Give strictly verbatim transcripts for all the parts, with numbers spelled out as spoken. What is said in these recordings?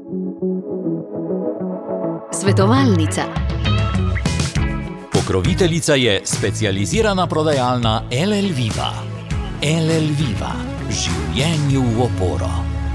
Svetovalnica. Pokroviteljica je specializirana prodajalna L L Viva. L L Viva. Življenju v oporo.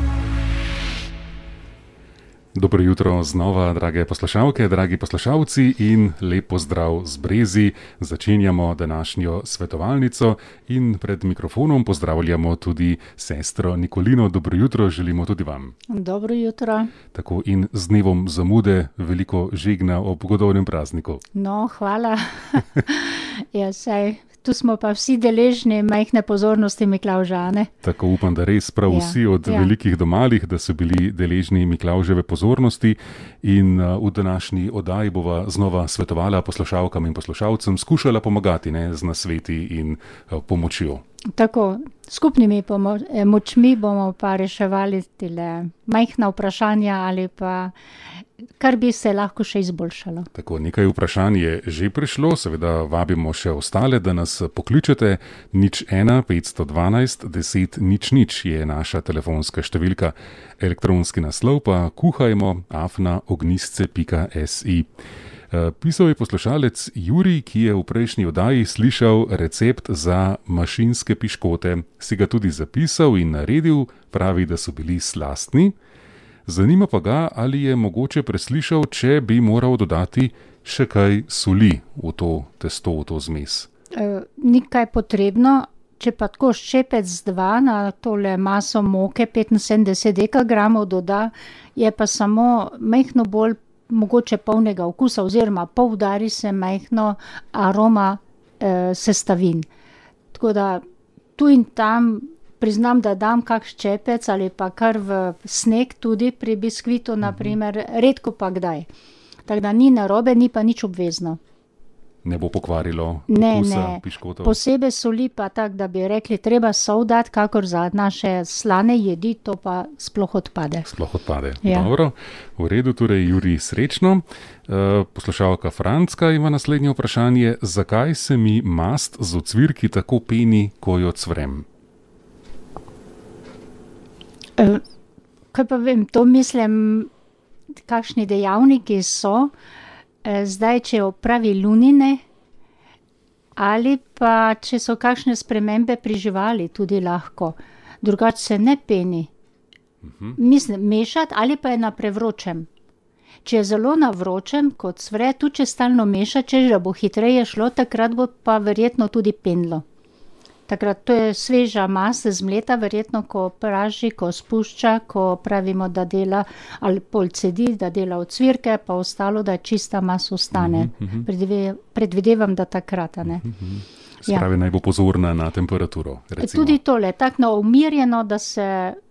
Dobro jutro znova, drage poslušalke, dragi poslušalci in lep pozdrav z Brezi. Začenjamo današnjo svetovalnico in pred mikrofonom pozdravljamo tudi sestro Nikolino. Dobro jutro, želimo tudi vam. Dobro jutro. Tako in z dnevom zamude veliko žegna ob godovnem prazniku. No, hvala. Ja, saj, tu smo pa vsi deležni majhne pozornosti Miklavža, ne? Tako upam, da res prav Ja, vsi od ja. velikih do malih, da so bili deležni Miklavževe pozornosti in uh, v današnji oddaji bova znova svetovala poslušalkam in poslušalcem, skušala pomagati, ne, z nasveti in uh, pomočjo. Tako, skupnimi pomo- eh, močmi bomo pa reševali tile majhna vprašanja ali pa kar bi se lahko še izboljšalo. Tako, nekaj vprašanj je že prišlo, seveda vabimo še ostale, da nas pokličete. Nič ena, petsto dvanajst, deset, nič nič je naša telefonska številka. Elektronski naslov pa kuhajmo afna ognjisce pika si. Pisal je poslušalec Jurij, ki je v prejšnji oddaji slišal recept za mašinske piškote. Si ga tudi zapisal in naredil, pravi, da so bili slastni. Zanima pa ga, ali je mogoče preslišal, če bi moral dodati še kaj soli v to testo, v to zmes. E, ni kaj potrebno, če pa tako ščepec dva na tole maso moke petinsedemdeset dekagramov doda, je pa samo majhno bolj mogoče polnega okusa oziroma poudari se majhno aroma e, sestavin. Tako da tu in tam priznam, da dam kak ščepec ali pa kar v sneg tudi pri biskvitu, naprimer, redko pa kdaj. Tako da ni narobe, ni pa nič obvezno. Ne bo pokvarilo Ne, okusa ne. piškotov. Posebej soli pa tak, da bi rekli, treba sol dati, kakor za naše slane jedi, to pa sploh odpade. Sploh odpade. Ja. Dobro, v redu, torej Jurij, srečno. Uh, poslušalka Francka ima naslednje vprašanje. Zakaj se mi mast z ocvirki tako peni, ko jo cvrem? E, kaj pa vem, to mislim, kakšni dejavniki so, e, zdaj, če opravi lunine, ali pa če so kakšne spremembe pri živali, tudi lahko. Drugače se ne peni. Mislim, mešati ali pa je na prevročem. Če je zelo na vročem, kot cvre, tudi če stalno meša, če že bo hitreje šlo, takrat bo pa verjetno tudi penilo. Takrat to je sveža mast zmleta, verjetno, ko praži, ko spušča, ko pravimo, da dela ali pol cedi, da dela ocvirke, pa ostalo, da čista mast ostane. Predve, predvidevam, da takrat, a ne. Spravi, naj bo pozorna na temperaturo, recimo. Tudi tole, tako na umirjeno, da se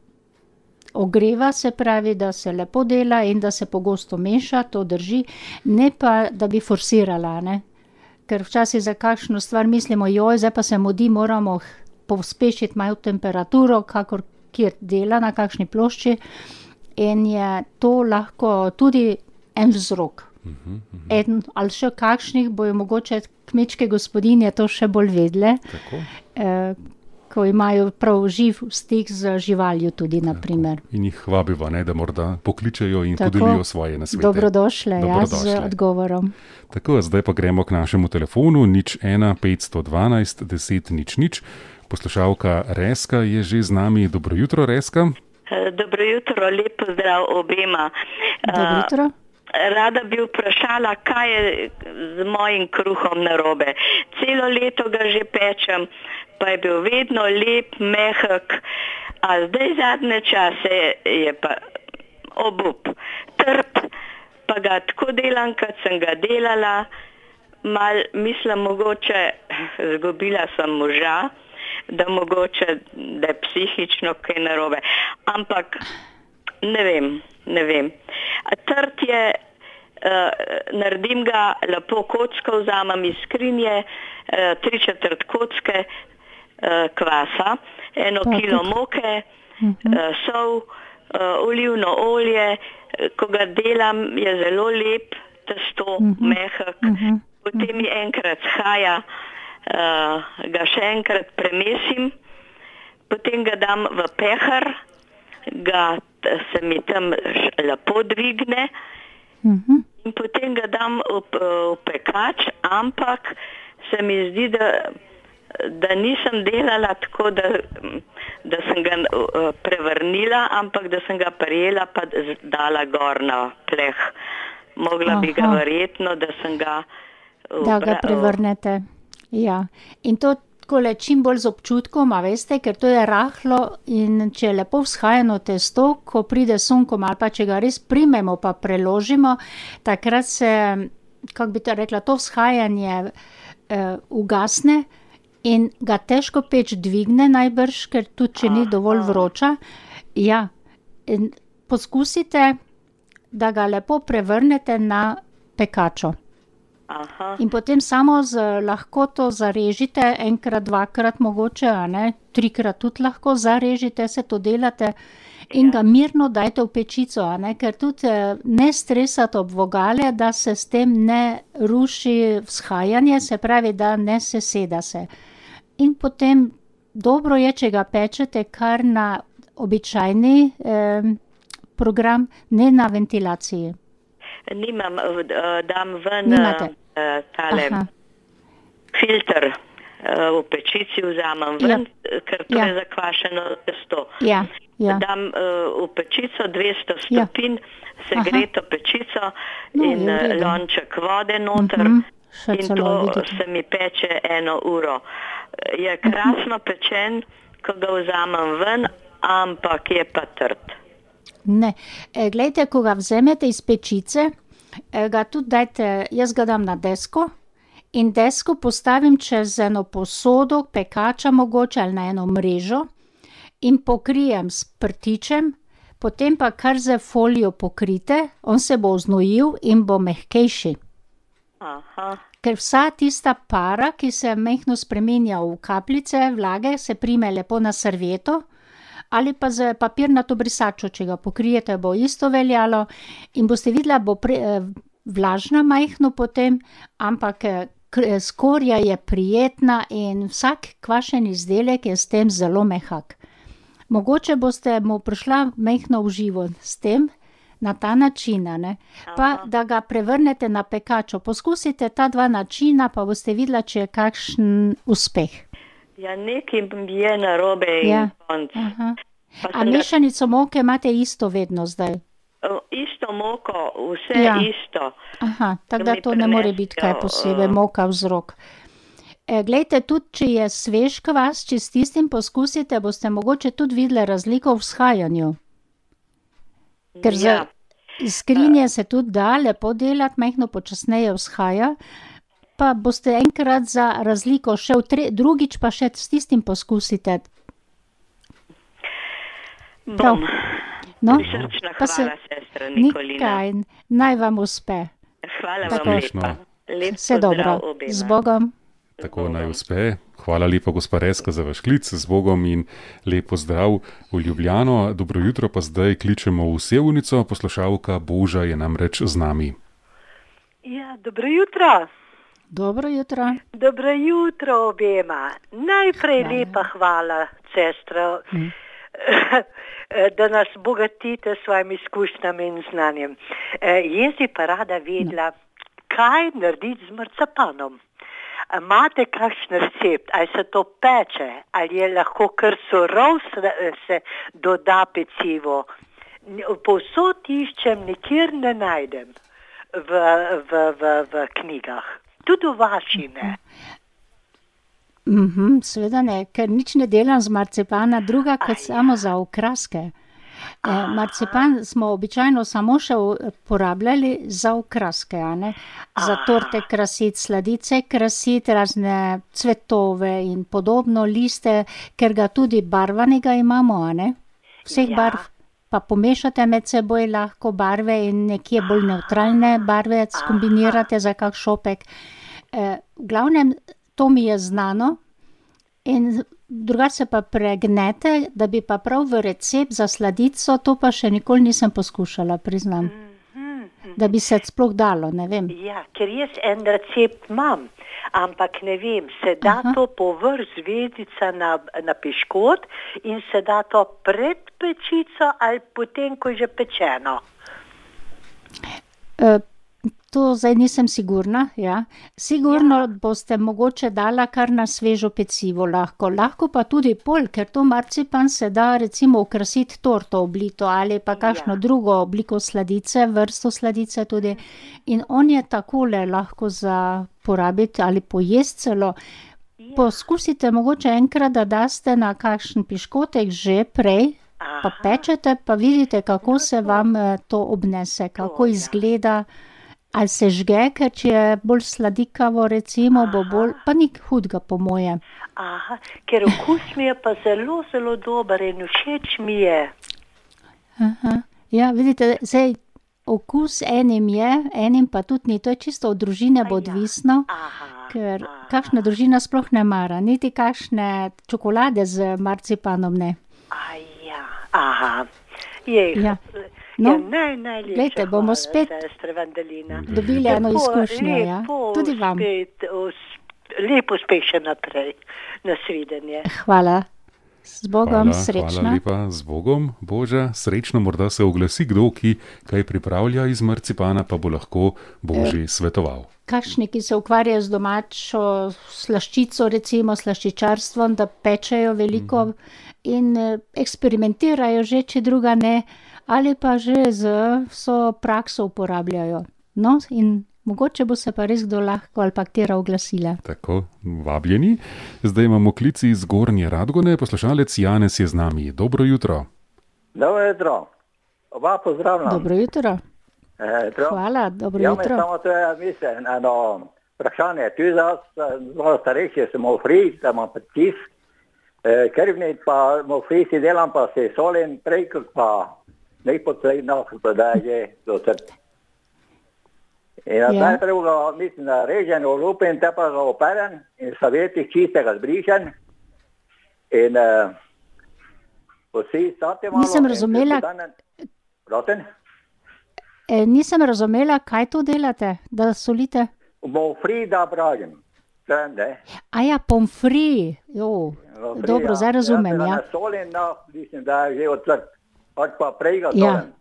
ogreva, se pravi, da se lepo dela in da se pogosto meša, to drži, ne pa, da bi forsirala, ne. Ker včasih za kakšno stvar mislimo, joj, zdaj pa se mudi, moramo pospešiti malo temperaturo, kakor kjer dela na kakšni plošči, in je to lahko tudi en vzrok. En, ali še kakšnih bojo mogoče kmečke gospodinje to še bolj vedle, Tako. eh, ko imajo prav živ stik z živaljo tudi, naprimer. In jih vabiva, ne, da morda pokličejo in Tako. podelijo svoje nasvete. Dobrodošle, ja, z Dobrodošle. odgovorom. Tako, zdaj pa gremo k našemu telefonu, nič ena, petsto dvanajst, deset, nič nič. Poslušalka Reska je že z nami. Dobro jutro, Reska. Dobro jutro, lep pozdrav obema. Dobro jutro. Rada bi vprašala, kaj je z mojim kruhom narobe. Celo leto ga že pečem, pa je bil vedno lep, mehek, a zdaj zadnje čase je pa obup, trp, pa ga tako delam, kot sem ga delala, mal mislim mogoče, zgubila sem moža, da mogoče, da je psihično kaj narobe, ampak ne vem, ne vem. Trt je, uh, naredim ga lepo kocko, vzamem iz skrinje, uh, tri četrt kocke uh, kvasa, eno Pa, kilo kako? moke, uh, sol, uh, olivno olje, ko ga delam, je zelo lep, testo, mehek, potem mi enkrat shaja, uh, ga še enkrat premesim, potem ga dam v pehar, ga se mi tam lepo dvigne Mhm. in potem ga dam v, v pekač, ampak se mi zdi, da, da nisem delala tako, da, da sem ga prevrnila, ampak da sem ga prijela pa dala gor na pleh. Mogla bi ga verjetno, da sem ga... Da ga prevrnete. Ja. In to takole čim bolj z občutkom, a veste, ker to je rahlo in če je lepo vzhajano testo, ko pride sunkom ali pa če ga res primemo pa preložimo, takrat se, kako bi to rekla, to vzhajanje eh, ugasne in ga težko peč dvigne najbrž, ker tudi če ni dovolj vroča. Ja, in poskusite, da ga lepo prevrnete na pekačo. Aha. In potem samo z lahkoto zarežite, enkrat, dvakrat mogoče, a ne, trikrat tudi lahko zarežite, se to delate in ga mirno dajte v pečico, a ne, ker tudi ne stresate ob vogale, da se s tem ne ruši vzhajanje, se pravi, da ne seseda se. In potem dobro je, če ga pečete kar na običajni eh, program, ne na ventilaciji. Nimam, dam ven Nimate. tale Aha. filter v pečici, vzamem ven, Ja. ker to Ja. je zakvašeno testo. Ja, ja. Dam v pečico dvesto Ja. stopinj, segreto pečico No, in je v redu. lonček vode noter. Mhm, še In celo, to vidite. se mi peče eno uro. Je krasno pečen, ko ga vzamem ven, ampak je pa trd. Ne, e, glejte, ko ga vzamete iz pečice, e, ga tudi dajte, jaz ga dam na desko in desko postavim čez eno posodo, pekača mogoče ali na eno mrežo in pokrijem s prtičem, potem pa kar z folijo pokrite, on se bo oznojil in bo mehkejši. Aha. Ker vsa tista para, ki se mehko spreminja v kapljice vlage, se prime lepo na servieto ali pa z papirnato brisačo, če ga pokrijete, bo isto veljalo in boste videla, bo pre, vlažna majhno potem, ampak skorja je prijetna in vsak kvašen izdelek je s tem zelo mehak. Mogoče boste mu prišla majhno v živo s tem, na ta način, ne? Pa da ga prevrnete na pekačo. Poskusite ta dva načina, pa boste videla, če je kakšen uspeh. Ja, nekaj je narobe in Ja. konc. Aha. Pa A sem ga- mešanico moke imate isto vedno zdaj? O, Isto moko, vse Ja. isto. Aha, tako Da da mi to ne more biti kaj prinesejo, posebej, eh, moka vzrok. E, glejte, tudi če je svež kvas, če s tistim poskusite, boste mogoče tudi videli razliko v vzhajanju. Ker za Ja. iz skrinje se tudi da lepo delati, majhno počasneje vzhaja, pa boste enkrat za razliko še v tre, drugič pa še s tistim poskusite. Prav. Bom. No, Prisrčna pa se- hvala, sestra Nikolina. Nikaj, naj vam uspe. Hvala Tako. vam Odlično. lepa. Lep Vse dobro. pozdrav obema. Z Bogom. Tako naj uspe. Hvala lepa, gospa Reska, za vaš klic, z Bogom in lep pozdrav v Ljubljano. Dobro jutro, pa zdaj kličemo v Sevnico. Poslušalka Boža je namreč z nami. Ja, dobro jutro. Dobro jutro. Dobro jutro obema. Najprej Hvala. lepa hvala, sestra, da nas bogatite s svojimi izkušnjami in znanjem. Eh, Jaz bi pa rada vedela, kaj narediti z marcapanom. A imate kakšen recept, ali se to peče, ali je lahko kar surov se, se doda pecivo. Povsod iščem, nikjer ne najdem v, v, v, v knjigah. Tudi v vaši ne. Mhm, seveda ne, ker nič ne delam z marcipana, druga kot samo za okraske. Eh, marcipan smo običajno samo še uporabljali za okraske, a ne? Za torte krasiti, sladice krasiti, razne cvetove in podobno, liste, ker ga tudi barvanega imamo, a ne? Vseh Ja. barv. Pa pomešate med seboj lahko barve in nekje bolj nevtralne barve skombinirate za kak šopek. Eh, v glavnem, to mi je znano in drugače se pa pregnete, da bi pa prav v recept za sladico, to pa še nikoli nisem poskušala, priznam. da bi se sploh dalo, ne vem. Ja, ker jaz en recept imam, ampak ne vem, se da Aha. to povrh zvezdica na, na piškot in se da to pred pečico ali potem, ko je že pečeno. E, to zdaj nisem sigurna, ja. Sigurno ja. boste mogoče dala kar na svežo pecivo lahko. Lahko pa tudi pol, ker to marcipan se da recimo okrasiti torto oblito ali pa kakšno ja. drugo obliko sladice, vrsto sladice tudi. In on je takole lahko za porabiti ali pojesti celo. Ja. Poskusite mogoče enkrat, da daste na kakšen piškotek že prej, Aha. pa pečete, pa vidite, kako se vam to obnese, kako izgleda. Ali se žge, ker če je bolj sladikavo, recimo, Aha. bo bolj, pa nik hudga po moje. Aha, ker okus mi je pa zelo, zelo dober in všeč mi je. Aha. Ja, vidite, zdaj okus enim je, enim pa tudi ni. To je čisto od družine bo odvisno, Aha. ker Aha. kakšna družina sploh ne mara, niti kakšne čokolade z marcipanom ne. Aja, aha, jej. Ja. No, ja, naj, glejte, bomo spet dobili eno izkušnjo, ja. Tudi vam. Spet, os, lepo spet še naprej. Nasvidenje. Hvala. Z Bogom, hvala, srečno. Hvala lepa, z Bogom, Boža, srečno, morda se oglasi kdo, ki kaj pripravlja iz marcipana, pa bo lahko Božji svetoval. Kakšni, ki se ukvarjajo z domačo slaščico, recimo slaščičarstvom, da pečejo veliko mm. in eksperimentirajo že, če druga ne, ali pa že z vso prakso uporabljajo. No, in mogoče bo se pa res kdo lahko ali pa katera oglasila. Tako, vabljeni. Zdaj imamo klici iz Gornje Radgone. Poslušalec Janez je z nami. Dobro jutro. Dobro jutro. Oba pozdravljam. Dobro jutro. E, Hvala, dobro ja, jutro. Samo to je, mislim, eno vprašanje. Tu za zelo starejši sem ofri, da imam pritisk, e, krvni pa ofri si delam, pa se solim prej, pa najpotrebno, da je do srca. In ja. najprej ga, mislim, da režen, olupim, te pa ga operem in savjetih čistega zbrišen. In uh, vsi stati malo... Nisem razumela... Proten? E, nisem razumela, kaj to delate, da solite? Pomfri, da pražim. Aja, pomfri. Jo, Pomfri, dobro, ja. zdaj razumem, ja. ja. Ne solim, no, mislim, da je že odcrt. Pač pa prej ga solim. Ja.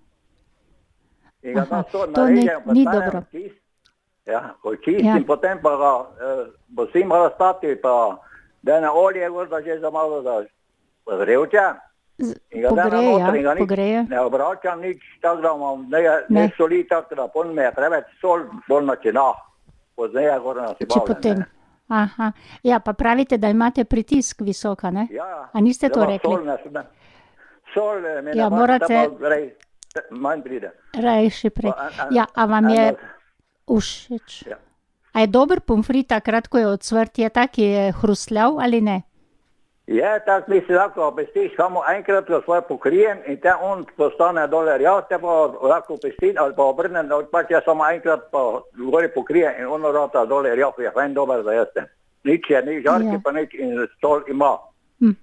In ga Aha, to to ni, narežem, ni pa dobro. Čist, ja, očistim, Ja. potem pa ga eh, bosim razstati, pa da na olje gorda že za malo da zrevče. Z- In ga dam Pogreje, noter in ga ja, nič pogreje. ne obračam, nič, tako da imam ne, ne. Ne. ne soli, tako da pol me je preveč sol, bolj načina. Pozneje gor nas je Če potem. Aha. Ja, pa pravite, da imate pritisk visoka, ne? Ja, A niste to treba rekli? Sol, ne, ne. Sol eh, me Ja, ne morate- rej, manj pride. Rajši prej. Pa, a- a- Ja, a vam a- je a- všeč? Ja. A je dober pomfrit takrat, ko je odsvrt, je tak, je hrustljav ali ne? Je, tako misli, lahko pestiš, samo enkrat ga svoj pokrijem in te on postane dole rjav, te pa lahko pestim ali pa obrnem, pač jaz samo enkrat pa gori pokrijem in ono rota dole rjav, je fajn dober za jeste. Nič je, ni žarki, Ja. pa nič in stol ima. Hm.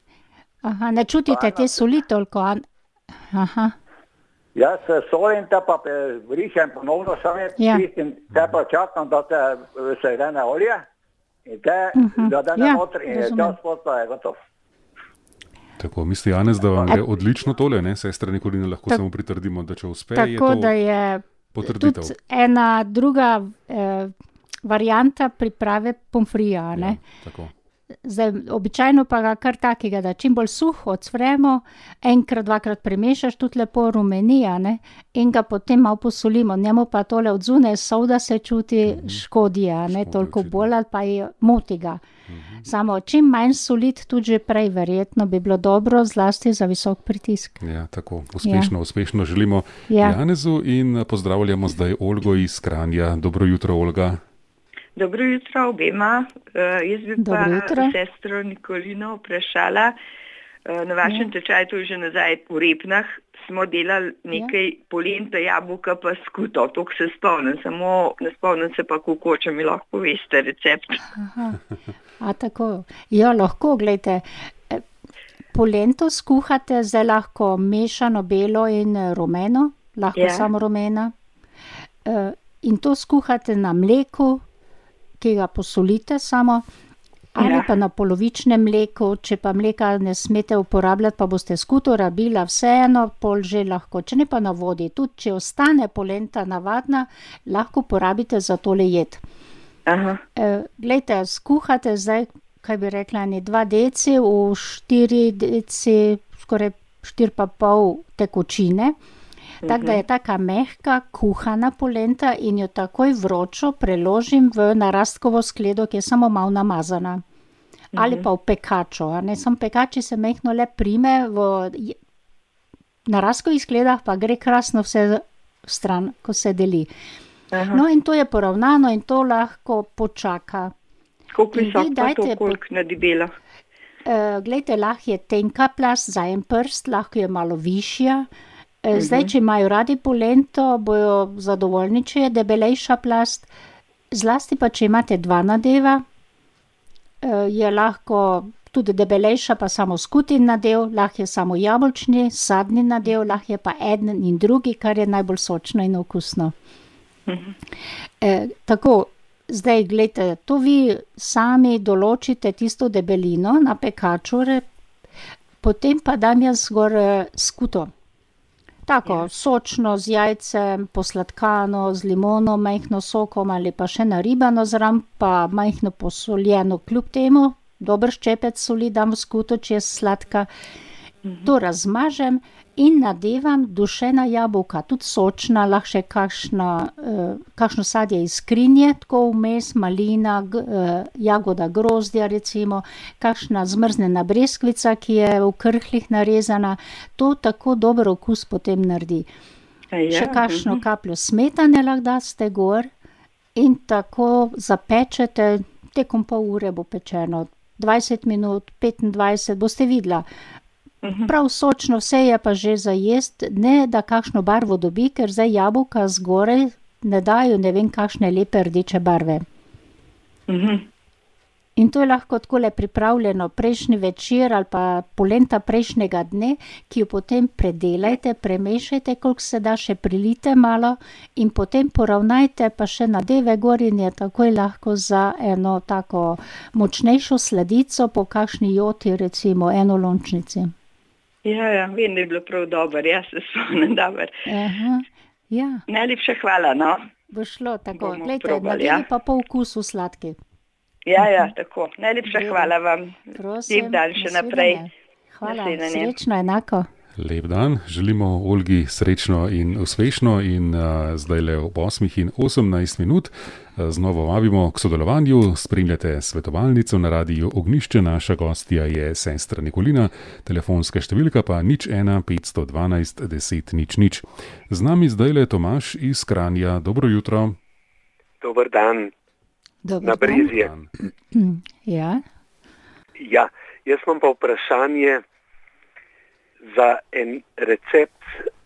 Aha, ne čutite te soli toliko? a- Aha, Jaz se solim, te pa pe- vrišem ponovno same, Ja. čistim, te pa čakam, da te eh, se rene olje in te Mhm. ga dane Ja, noter in je razumem. čas pot pa je gotov. Tako, misli Janez, da vam gre odlično tole, ne? Sestre Nikolina, lahko Tak- samo pritrdimo, da če uspe, je tako to da je potrditev. tudi ena druga eh, varianta priprave pomfrija, ne? Ja, tako. Zdaj, običajno pa ga kar takega, da čim bolj suh odsvremo, enkrat, dvakrat premešaš, tudi lepo rumeni, a ne, in ga potem malo posolimo. Njemu pa tole od zunaj sol, da se čuti, škodi, a ne, Škodi toliko očitno. bolj ali pa je moti ga. Samo čim manj soliti, tudi že prej, verjetno bi bilo dobro, zlasti za visok pritisk. Ja, tako, uspešno, uspešno želimo Ja. Janezu in pozdravljamo zdaj Olgo iz Kranja. Dobro jutro, Olga. Dobro jutro obema. Uh, jaz bi Dobro pa jutro. sestro Nikolino vprašala. Uh, na vašem Ja. tečaju, to je že nazaj v Repnah, smo delali nekaj polenta, jabolka pa skuto. To se spomnim, samo ne spomnim se pa kako, če mi lahko poveste recept. Aha. A tako, ja, lahko, gledajte, eh, polento skuhate, zdaj lahko mešano belo in eh, rumeno, lahko Ja. samo rumena. in to skuhate na mleku, ki ga posolite samo, ali Ja. pa na polovičnem mleku, če pa mleka ne smete uporabljati, pa boste skuto rabila, vseeno pol že lahko, če ne pa na vodi. Tudi če ostane polenta navadna, lahko porabite za tole jed. Aha. E, glejte, skuhate zdaj, kaj bi rekla, ene dva deci v štiri deci, skoraj štiri pa pol tekočine, tako da je taka mehka, kuhana polenta in jo takoj vročo preložim v narastkovo skledo, ki je samo malo namazana. Ali pa v pekačo, a ne, samo pekači se mehno le prime, v je- narastkovih skledah pa gre krasno vse stran, ko se deli. Aha. No, in to je poravnano in to lahko počaka. Koliko in vi visok pa dajte to, po- koliko na debelo? Uh, glejte, lahko je tenka plast za en prst, lahko je malo višja. Uh, zdaj, če imajo radi polento, bojo zadovoljni, če je debelejša plast. Zlasti pa, če imate dva nadeva, uh, je lahko tudi debelejša, pa samo skutin nadev, lahko je samo jabolčni, sadni nadev, lahko je pa eden in drugi, kar je najbolj sočno in okusno. E, tako, zdaj, glejte, to vi sami določite tisto debelino na pekaču, re- potem pa dam jaz gor eh, skuto. Tako, sočno z jajcem, posladkano, z limono, majhno sokom ali pa še naribano zraven, pa majhno posoljeno kljub temu, dober ščepec soli dam v skuto, če je sladka. To razmažem in nadevam dušena jabolka, tudi sočna, lahko še kakšna, eh, kakšno sadje iz skrinje, tako vmes, malina, g, eh, jagoda grozdja recimo, kakšna zmrznjena breskvica, ki je v krhlih narezana, to tako dober okus potem naredi. A ja, Še kakšno mhm. kapljo smetane lahko daste gor in tako zapečete, tekom pol ure bo pečeno, dvajset minut, petindvajset, boste videla. Prav sočno, vse je pa že za jest, ne da kakšno barvo dobi, ker zdaj jabolka zgoraj ne dajo ne vem kakšne lepe rdeče barve. Mhm. In to je lahko takole pripravljeno prejšnji večer ali pa polenta prejšnjega dne, ki jo potem predelajte, premešajte, koliko se da, še prilite malo in potem poravnajte pa še nadeve gor in je takoj lahko za eno tako močnejšo sladico po kakšni joti, recimo enolončnici. Ja, ja, vem, da je bilo prav dobro, jaz se spomnim dobro. Aha, ja, Najlepša hvala, no. bo šlo tako. Bomo Glejte, probali, nadevi ja. pa po okusu sladki. Ja, ja, tako. Najlepša Dobro. hvala vam. Prosim, Lep dan še nasvidenje. naprej. Hvala, Nasvidenje. srečno, enako. Lep dan, želimo Olgi srečno in uspešno in uh, zdaj le ob osmih in osemnajst minut uh, znova vabimo k sodelovanju, spremljate svetovalnico na radiju Ognjišče, naša gostja je sestra Nikolina, telefonska številka pa nič ena petsto dvanajst deset nič nič. Z nami zdaj le Tomaž iz Kranja, dobro jutro. Dober dan, Dober na dan. Brezje. Ja, Ja, jaz imam pa vprašanje za en recept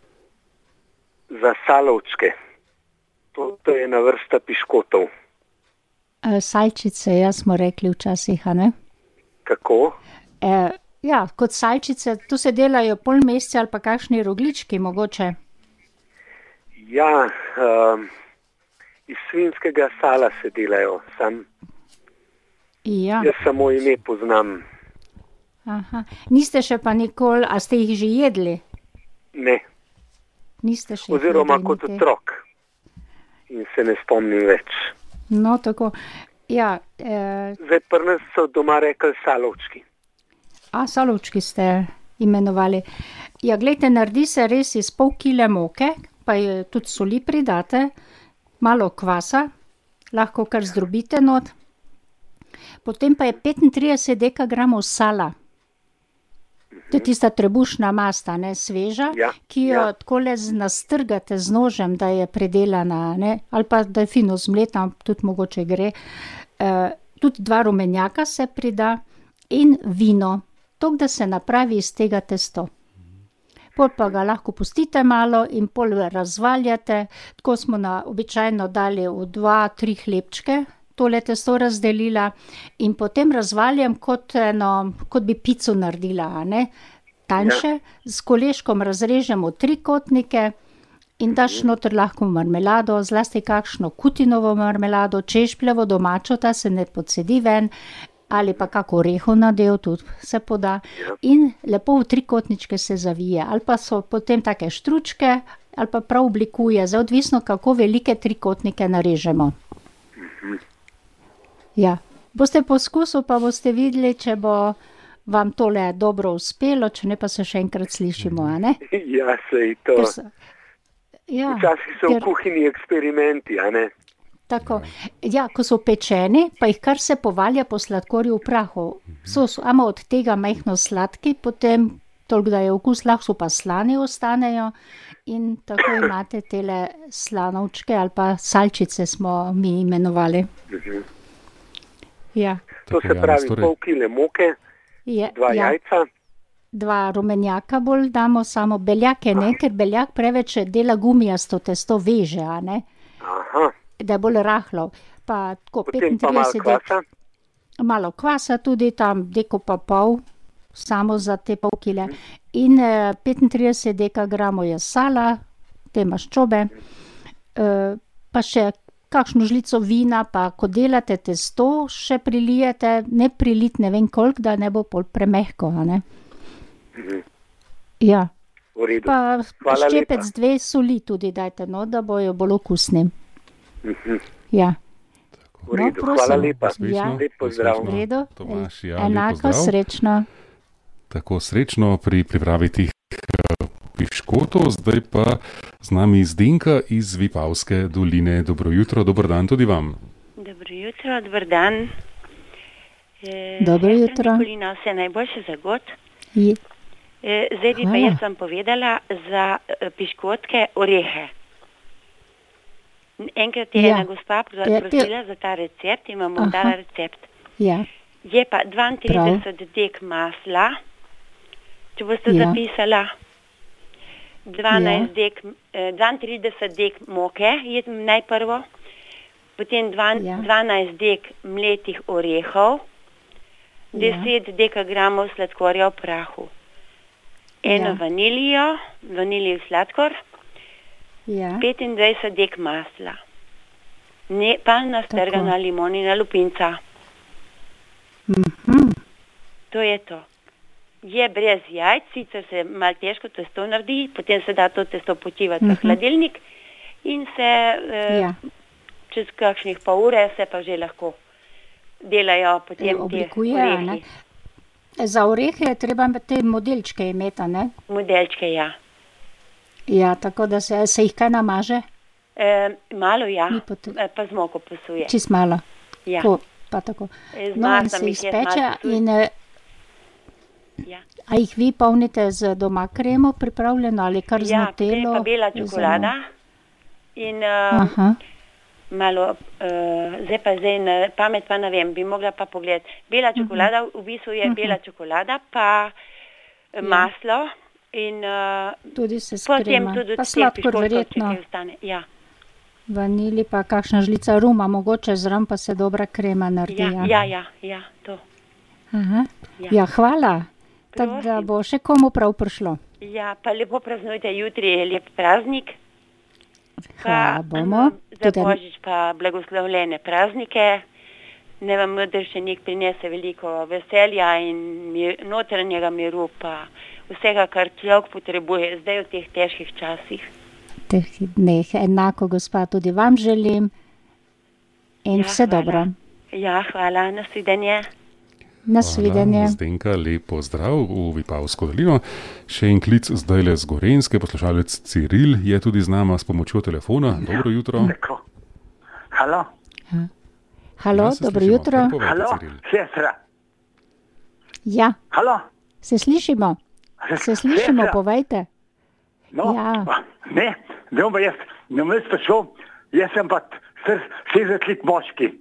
za salovčke. To, to je ena vrsta piškotov. e, salčice, jaz smo rekli včasih, a ne? Kako? E, ja, kot salčice, tu se delajo polmeseci ali pa kakšni roglički mogoče. Ja, um, iz svinjskega sala se delajo, sam Ja, jaz samo ime poznam. aha. Niste še pa nikoli, a ste jih že jedli? Ne, Niste še jih oziroma jedli kot niti? otrok. In se ne spomnim več. No, tako, ja, e, Zdaj pri nas so doma rekli salovčki. a salovčki ste imenovali. Ja, glejte, naredi se res iz pol kile moke, pa je tudi soli pridate, malo kvasa, lahko kar zdrobite not. Potem pa je petintrideset dekagramov sala. To je tista trebušna masta, ne, sveža, Ja, ki jo ja. takole z- nastrgate z nožem, da je predelana, ne, ali pa da je fino zmleta, tudi mogoče gre. E, tudi dva rumenjaka se prida in vino, toliko, da se napravi iz tega testo. Pol pa ga lahko pustite malo in pol razvaljate, tako smo na običajno dali v dva, tri hlebčke, tole testo razdelila in potem razvaljam kot eno, kot bi pico naredila, a ne, tanjše, s koleškom razrežemo trikotnike in daš noter lahko marmelado, zlasti kakšno kutinovo marmelado, češpljevo domačo, ta se ne podsedi ven, ali pa kako orehov nadev tudi se poda in lepo v trikotničke se zavije, ali pa so potem take štručke, ali pa prav oblikuje, zdaj odvisno, kako velike trikotnike narežemo. Ja, boste poskusil, pa boste videli, če bo vam tole dobro uspelo, če ne pa se še enkrat slišimo, a ne? Ja, sej to. Ker so, ja, Včasih so v ker, kuhinji eksperimenti, a ne? tako, ja, ko so pečeni, pa jih kar se povalja po sladkorju v prahu. So samo od tega majhno sladki, potem toliko, da je okus, lahko so pa slani ostanejo in tako imate tele slanovčke ali pa salčice smo mi imenovali. Mhm. Ja. To Tako, se Janez, pravi torej- pol kile moke, Je, dva ja, jajca. dva rumenjaka bolj damo, samo beljake ne, ker beljak preveč dela gumijasto testo veže, a ne, Aha, da je bolj rahlo. Pa tako potem pa malo petintrideset dek- kvasa. malo kvasa tudi, tam deko pa pol, samo za te pol kile. In eh, petintrideset dekagramov je sala, te maščobe, eh, pa še kakšno žlico vina, pa ko delate testo, še prilijete, ne prilit ne vem koliko, da ne bo pol premehko, a ne. Ja, V redu. pa Hvala ščepec lepa. dve soli tudi dajte, no, da bojo bolj okusni. Mhm. Ja. V No, redu, prosim. hvala lepa. Uspešno. Ja. Lep pozdrav. V redu? Tomaž, ja, lep Enako pozdrav. srečno. Tako srečno pri pripravi teh eh, piškotov, zdaj pa z nami Zdenka iz Vipavske doline. Dobro jutro, dober dan tudi vam. Dobro jutro, dober dan. E, Dobro sestra jutro. Nikolina, vse najboljše za god. Je, E, zdaj bi pa Hvala. jaz vam povedala za e, piškotke orehe. Enkrat je Ja. ena gospa pro- Ja, te- prosila za ta recept in vam bom Aha. dala recept. ja, Je pa dvaintrideset dek masla, če boste Ja. zapisala. dvanajst Ja. dek, eh, dvaintrideset dek moke je najprvo, potem dva, Ja. dvanajst dek mletih orehov, Ja. deset dekagramov sladkorja v prahu, eno Ja. vanilijo, vanilijev sladkor, ja, petindvajset dek masla, ne pa nastrgana limonina lupinca. Mhm. To je to. Je brez jajc, sicer se malo težko testo naredi, potem se da to testo počivati v Mhm. hladilnik in se eh, Ja. čez kakšnih pol ure se pa že lahko delajo potem te Oblikuje, a ne. orehi. Za orehe je treba te modelčke imeti, a ne? Modelčke, ja. Ja, tako da se, se jih kaj namaže, E, malo ja, Ni potre- eh, pa z moko posuje. čist malo. Ja. Tako, pa tako. E, Z No, in maslom se jih jih jaz malo speče posujem. in eh, Ja, a jih vi polnite z doma kremo pripravljeno ali kar z ja potem je nutelo? pa bela vezano? čokolada in uh, Aha, malo, uh, zdaj pa zdaj na pamet pa ne vem, bi mogla pa pogledati. Bela čokolada, v bistvu je bela čokolada, pa ja. maslo in uh, tudi se s potem krema. tudi Pa te sladkor piškotkovčke, verjetno. ki ostane. Ja, Vanili pa kakšna žlica ruma, mogoče zraven pa se dobra krema naredi. ja, ja, ja, ja, to. Aha. Ja. Ja, hvala. Tako da Prosim. bo še komu prav prišlo. Ja, pa lepo praznujte, jutri je lep praznik. Hvala Pa, bomo. um, za Tudi- Božič pa blagoslovljene praznike. Ne vam Modršenik prinese veliko veselja in mir, notranjega miru, pa vsega, kar človek potrebuje zdaj v teh težkih časih. teh dneh. Enako, gospa, tudi vam želim in Ja, vse hvala. dobro. Ja, hvala, nasvidenje. Nasvidenje. Zdenka, lep pozdrav v Vipavsko dolino. Še en klic zdaj le z Gorenske, poslušalec Ciril je tudi z nama s pomočjo telefona. Dobro jutro. Tako. Halo, Halo, Ja, se dobro slišimo. jutro. Kar povejte, halo, Ciril. sestra, Ja, halo. se slišimo. Se slišimo, Sestra. povejte. No, Ja. pa, ne, ne bom pa jaz, ne bom jaz prišel, jaz sem pa šestdeset let moški.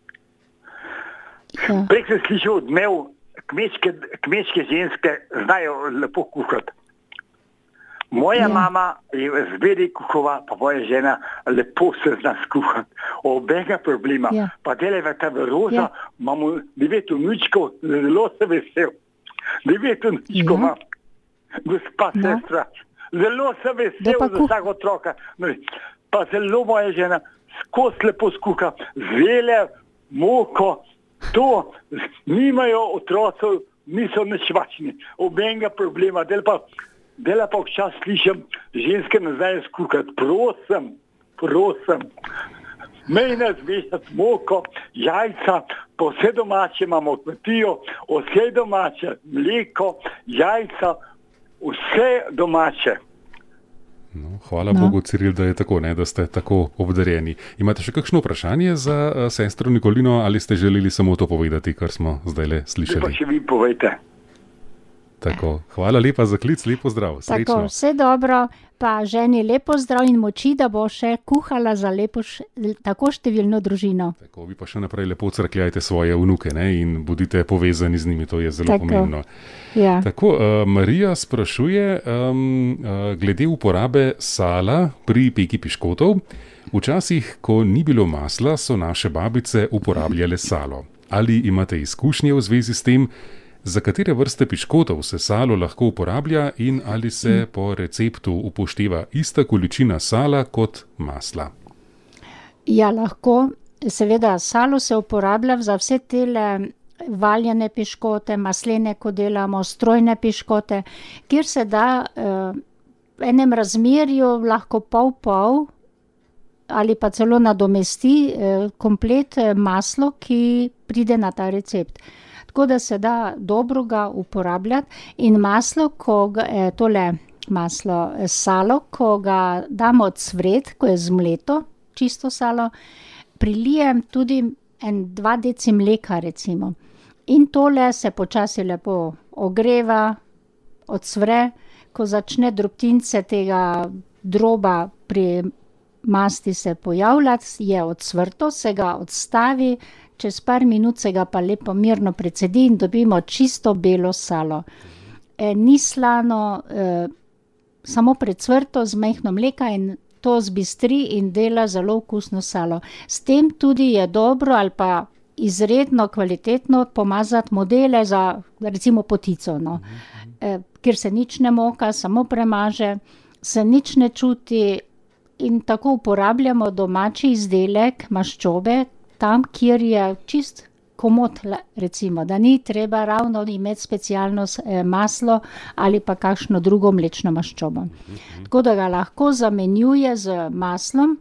Ja. Prej sem slišal odmev, kmečke, kmečke ženske znajo lepo kuhati. Moja Ja. ja. mama je zbedi kuhova, pa moja žena lepo se zna skuhati. Obega problema. Ja. Pa delajva ta v roza, Ja. imamo devet vnučkov, zelo sem vesel. Devet vnučkov Ja. imam. Gospa No. sestra, Zelo sem Da vesel pa za kuh- vsakega otroka. Pa zelo moja žena skozi lepo skuha. Zele, moko, to nimajo otrocov, niso nešvačni. Obenega problema. Del pa, dela pa včasih slišim ženske nazaj skuhati. Prosim, prosim. Mejne zmešati moko, jajca, pa vse domače imamo kmetijo, vse domače, mleko, jajca, vse domače. No, hvala No. Bogu, Ciril, da je tako, ne, da ste tako obdarjeni. Imate še kakšno vprašanje za uh, sestro Nikolino ali ste želeli samo to povedati, kar smo zdaj le Zdaj pa slišali? še vi povejte. Tako, hvala lepa za klic, lepo zdrav, Tako, srečno. vse dobro, pa ženi lepo zdrav in moči, da bo še kuhala za lepo, š- tako številno družino. Tako, vi pa še naprej lepo crkljajte svoje vnuke, ne, in bodite povezani z njimi, to je zelo Tako. pomembno. Ja. Tako, uh, Marija sprašuje um, uh, glede uporabe sala pri peki piškotov. Včasih, ko ni bilo masla, so naše babice uporabljale salo. Ali imate izkušnje v zvezi s tem, za katere vrste piškotov se salo lahko uporablja in ali se po receptu upošteva ista količina sala kot masla? Ja, lahko. Seveda, salo se uporablja za vse tele valjene piškote, maslene, ko delamo, strojne piškote, kjer se da eh, v enem razmerju lahko pol-pol ali pa celo nadomesti eh, komplet eh, maslo, ki pride na ta recept. Tako da se da dobro ga uporabljati in maslo, ko ga, eh, tole maslo, eh, salo, ko ga damo cvret, ko je zmleto, čisto salo, prilijem tudi en dva deci mleka recimo. In tole se počasi lepo ogreva, odsvre, ko začne drobtince tega droba pri masti se pojavljati, je odsvrto, se ga odstavi, čez par minut se ga pa lepo mirno precedi in dobimo čisto belo salo. E, ni slano, e, samo precvrto z majhno mleka in to zbistri in dela zelo okusno salo. S tem tudi je dobro ali pa izredno kvalitetno pomazati modele za recimo potico, no. E, kjer se nič ne moka, samo premaže, se nič ne čuti in tako uporabljamo domači izdelek maščobe tam, kjer je čist komot, le- recimo, da ni treba ravno imeti specialno s- eh, maslo ali pa kakšno drugo mlečno maščobo. Tako da ga lahko zamenjuje z maslom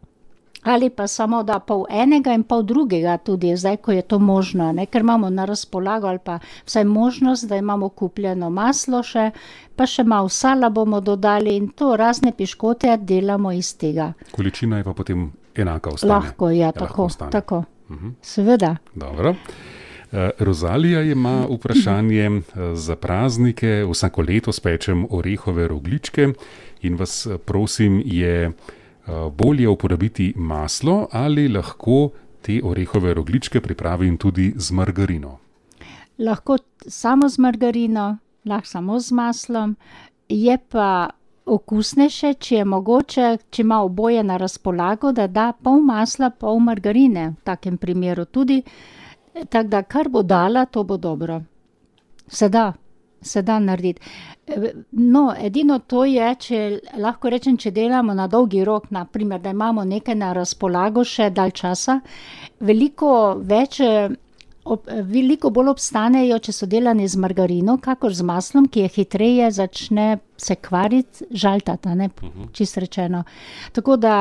ali pa samo da pol enega in pol drugega tudi, zdaj, ko je to možno, ne? Ker imamo na razpolago ali pa vsaj možnost, da imamo kupljeno maslo še, pa še malo sala bomo dodali in to razne piškote delamo iz tega. Količina je pa potem enaka ostane. Lahko, ja, lahko tako, ostane. tako. Seveda. Dobro. Eh, Rozalija ima vprašanje eh, za praznike. Vsako leto spečem orehove rogljičke in vas eh, prosim, je eh, bolje uporabiti maslo ali lahko te orehove rogljičke pripravim tudi z margarino? Lahko t- samo z margarino, lahko samo z maslom, je pa okusnejše, če je mogoče, če ima oboje na razpolago, da da pol masla, pol margarine, v takem primeru tudi, tako da kar bo dala, to bo dobro. Se da, se da narediti. E, No, edino to je, če lahko rečem, če delamo na dolgi rok, na primer, da imamo nekaj na razpolago še dalj časa, veliko več eh, Ob, veliko bolj obstanejo, če so delane z margarino, kakor z maslom, ki je hitreje začne se kvariti, žaltati, a ne, čisto rečeno. Tako da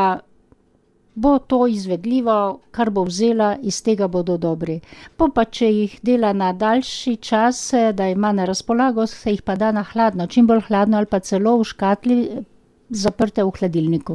bo to izvedljivo, kar bo vzela, iz tega bodo dobri. Po pa, če jih dela na daljši čas, eh, da ima na razpolago, se jih pa da na hladno, čim bolj hladno ali pa celo v škatli, eh, zaprte v hladilniku.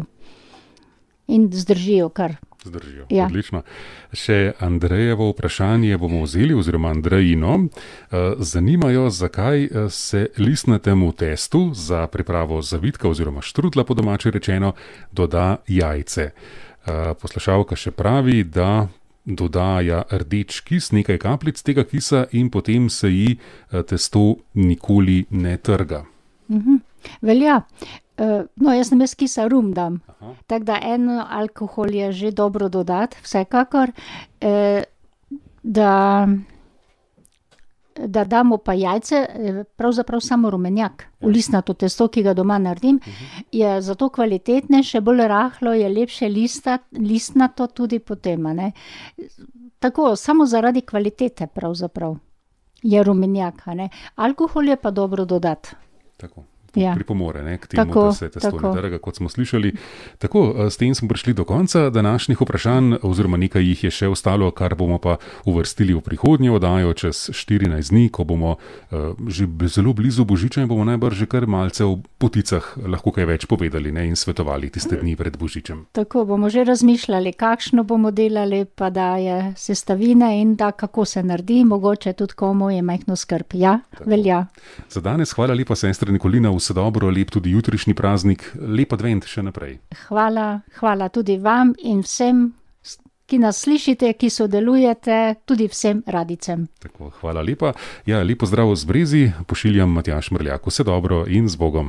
In zdržijo kar. Zdržijo. Ja. Odlično. Še Andrejevo vprašanje bomo vzeli, oziroma Andrejino. Eh, Zanimajo, zakaj eh, se listnatemu testu za pripravo zavitka oziroma štrudla, po domače rečeno, doda jajce. Eh, Poslušalka še pravi, da dodaja rdeč kis, nekaj kapljic tega kisa in potem se ji eh, testo nikoli ne trga. Mhm. Velja. Uh, no, jaz sem jaz kisa rum dam, tako da en alkohol je že dobro dodati, vsekakor, uh, da da damo pa jajce, pravzaprav samo rumenjak. V listnato testo, ki ga doma naredim, je zato kvalitetnejše, bolj rahlo, je lepše lista, listnato tudi potem, a ne. Tako, samo zaradi kvalitete pravzaprav je rumenjak, a ne. Alkohol je pa dobro dodati. Tako. Ja. Pripomore, ne, k temu, Tako, da se testo tako. ne trga, kot smo slišali. Tako, s tem smo prišli do konca današnjih vprašanj, oziroma nekaj jih je še ostalo, kar bomo pa uvrstili v prihodnje oddajo čez štirinajst dni, ko bomo uh, že zelo blizu Božiča in bomo najbrž že kar malce v poticah lahko kaj več povedali, ne, in svetovali tiste dni pred Božičem. Tako, bomo že razmišljali, kakšno bomo delali, pa da je sestavine in da kako se naredi, mogoče tudi komu je majhno skrb. Ja, tako. Velja. Za danes hvala lepa, sestra Nikolina, vse dobro, lep tudi jutrišnji praznik, lep advent še naprej. Hvala, hvala tudi vam in vsem, ki nas slišite, ki sodelujete, tudi vsem radicem. Tako, hvala lepa. Ja, lepo zdrav z Brezi, pošiljam Matjaž Mrljak. Vse dobro in z Bogom.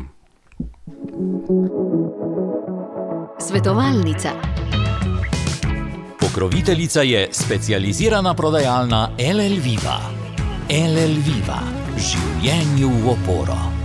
Svetovalnica. Pokroviteljica je specializirana prodajalna L L Viva. L L Viva. Življenju v oporo.